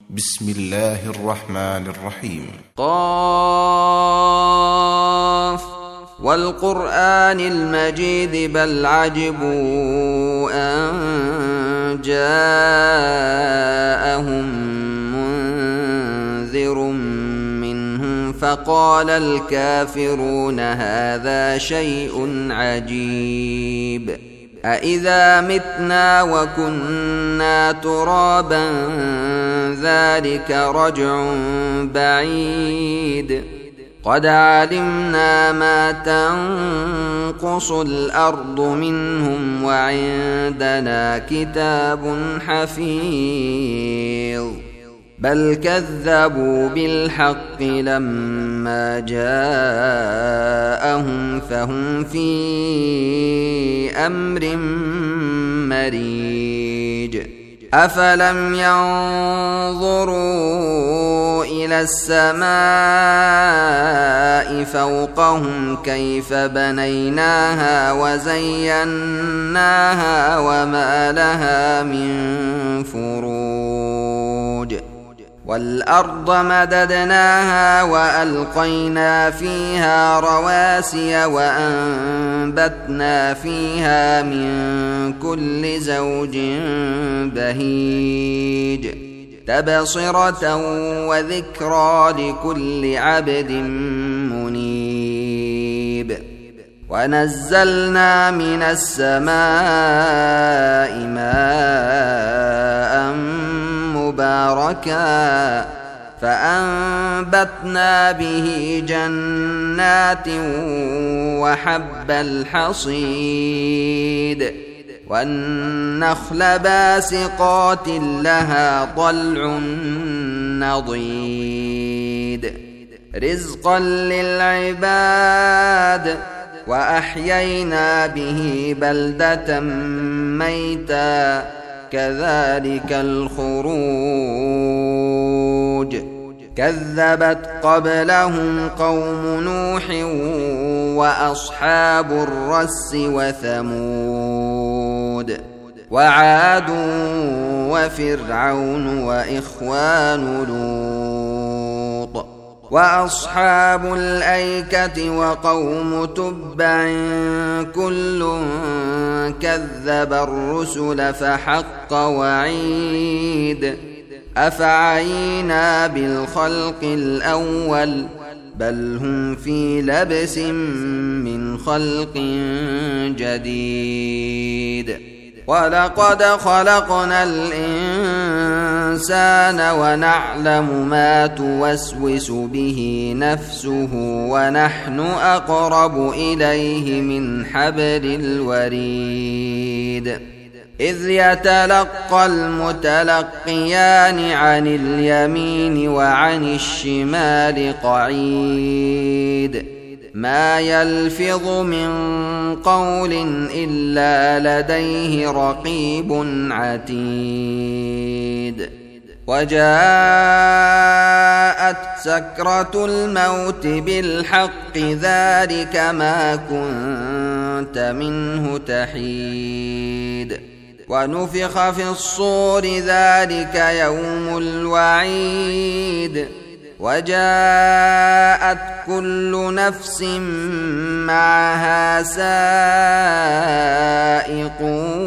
بسم الله الرحمن الرحيم. قاف والقرآن المجيد بل عجبوا أن جاءهم منذر منهم فقال الكافرون هذا شيء عجيب أإذا متنا وكنا ترابا ذلك رجع بعيد قد علمنا ما تنقص الأرض منهم وعندنا كتاب حفيظ بل كذبوا بالحق لما جاءهم فهم في أمر مريج أفلم ينظروا إلى السماء فوقهم كيف بنيناها وزيناها وما لها من فروج والأرض مددناها وألقينا فيها رواسي وأنبتنا فيها من كل زوج بهيج تبصرة وذكرى لكل عبد منيب ونزلنا من السماء ماء مباركا فأنبتنا به جنات وحب الحصيد والنخل باسقات لها طلع نضيد رزقا للعباد وأحيينا به بلدة ميتا كذلك الخروج كذبت قبلهم قوم نوح وأصحاب الرس وثمود وعاد وفرعون وإخوان لوط وأصحاب الأيكة وقوم تبع كل كذب الرسل فحق وعيد أفعينا بالخلق الأول بل هم في لبس من خلق جديد ولقد خلقنا الإنسان ونعلم ما توسوس به نفسه ونحن أقرب إليه من حبل الوريد إذ يتلقى المتلقيان عن اليمين وعن الشمال قعيد ما يلفظ من قول إلا لديه رقيب عتيد وجاءت سكرة الموت بالحق ذلك ما كنت منه تحيد ونفخ في الصور ذلك يوم الوعيد وجاءت كل نفس معها سائق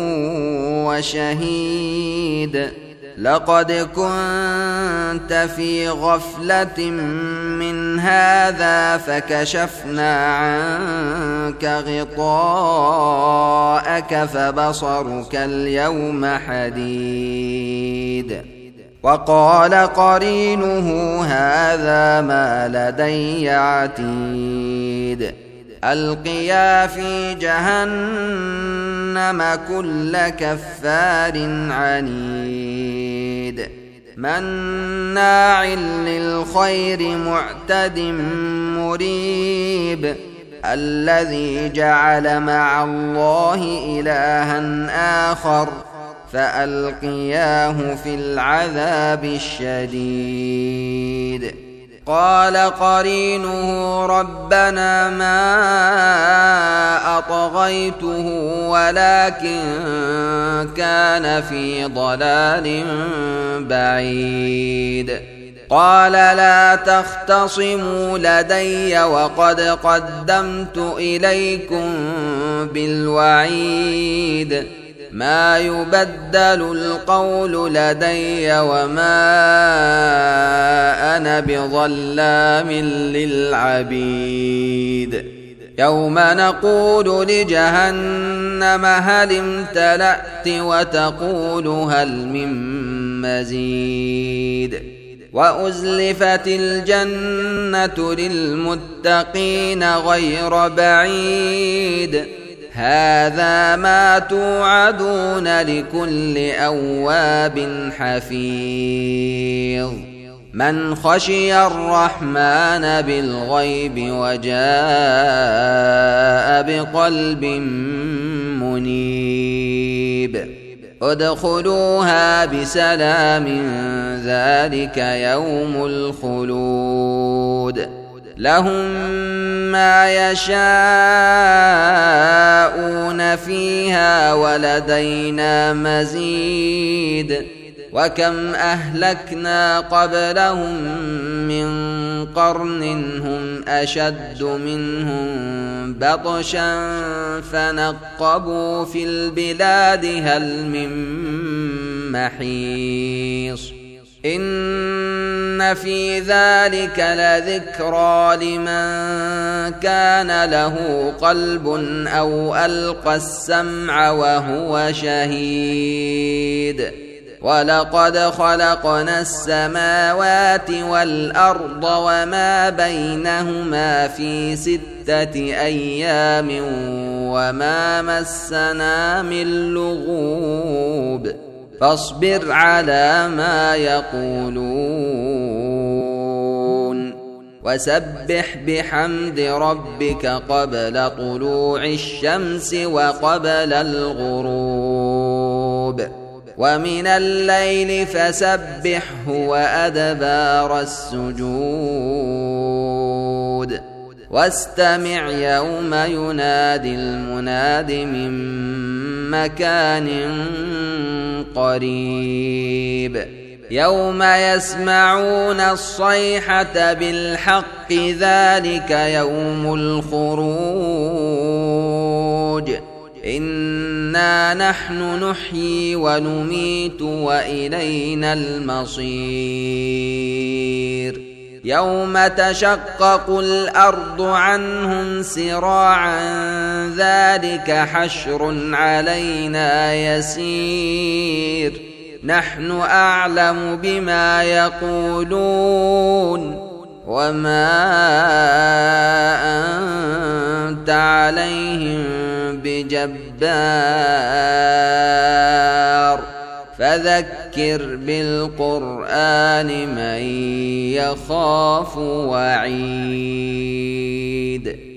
وشهيد لقد كنت في غفلة من هذا فكشفنا عنك غطاءك فبصرك اليوم حديد وقال قرينه هذا ما لدي عتيد ألقيا في جهنم كل كفار عنيد مناع للخير معتد مريب الذي جعل مع الله إلها آخر فألقياه في العذاب الشديد قال قرينه ربنا ما أطغيته ولكن كان في ضلال بعيد. قال لا تختصموا لدي وقد قدمت إليكم بالوعيد. ما يبدل القول لدي وما أنا بظلام للعبيد. يوم نقول لجهنم هل امتلأت وتقول هل من مزيد. وأزلفت الجنة للمتقين غير بعيد. هذا ما توعدون لكل أواب حفيظ. من خشي الرحمن بالغيب وجاء بقلب منيب. ادخلوها بسلام ذلك يوم الخلود. لهم ما يشاءون فيها ولدينا مزيد. وكم أهلكنا قبلهم من قرن هم أشد منهم بطشا فنقبوا في البلاد هل من محيص. إن في ذلك لذكرى لمن كان له قلب أو ألقى السمع وهو شهيد. ولقد خلقنا السماوات والأرض وما بينهما في 6 أيام وما مسنا من لغوب. فاصبر على ما يقولون وسبح بحمد ربك قبل طلوع الشمس وقبل الغروب. ومن الليل فسبحه وأدبار السجود. واستمع يوم ينادي المناد من مكان قريب. يوم يسمعون الصيحة بالحق ذلك يوم الخروج. إنا نحن نحيي ونميت وإلينا المصير. يوم تشقق الأرض عنهم سراعا ذلك حشر علينا يسير. نحن أعلم بما يقولون وما أنت عليهم بجبار. فذكر بالقرآن من يخاف وعيد.